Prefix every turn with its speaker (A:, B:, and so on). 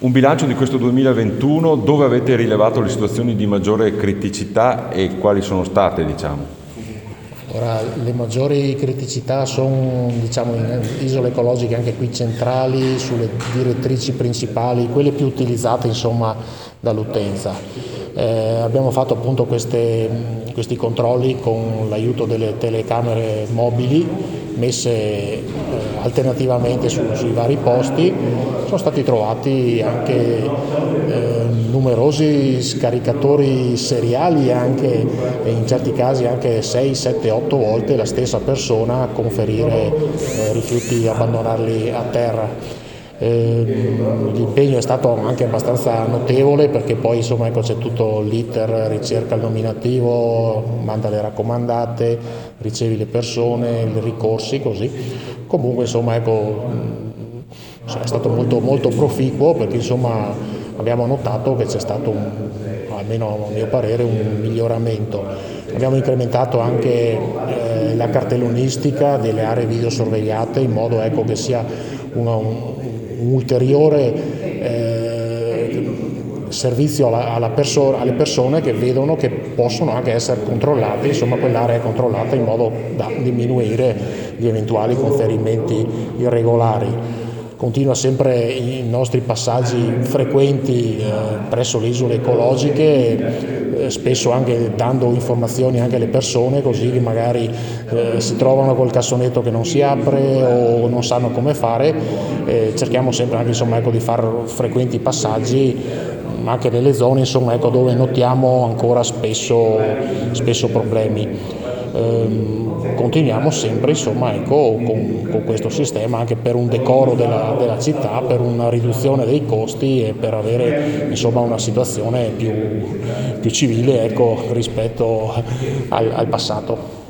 A: Un bilancio di questo 2021, dove avete rilevato le situazioni di maggiore criticità e quali sono state, diciamo?
B: Ora, le maggiori criticità sono in isole ecologiche anche qui centrali, sulle direttrici principali, quelle più utilizzate dall'utenza. Abbiamo fatto appunto questi controlli con l'aiuto delle telecamere mobili messe alternativamente sui vari posti. Sono stati trovati anche numerosi scaricatori seriali, anche in certi casi anche 6, 7, 8 volte la stessa persona a conferire rifiuti e abbandonarli a terra. L'impegno è stato anche abbastanza notevole, perché poi c'è tutto l'iter, ricerca il nominativo, manda le raccomandate, ricevi le persone, i ricorsi, così. Comunque è stato molto, molto proficuo, perché abbiamo notato che c'è stato almeno a mio parere un miglioramento. Abbiamo incrementato anche la cartellonistica delle aree videosorvegliate, in modo che sia un ulteriore servizio alle persone che vedono che possono anche essere controllate, quell'area è controllata, in modo da diminuire gli eventuali conferimenti irregolari. Continua sempre i nostri passaggi frequenti presso le isole ecologiche, spesso anche dando informazioni anche alle persone, così che magari si trovano col cassonetto che non si apre o non sanno come fare. Cerchiamo sempre anche di fare frequenti passaggi anche nelle zone dove notiamo ancora spesso problemi. Continuiamo sempre con questo sistema, anche per un decoro della città, per una riduzione dei costi e per avere una situazione più civile rispetto al passato.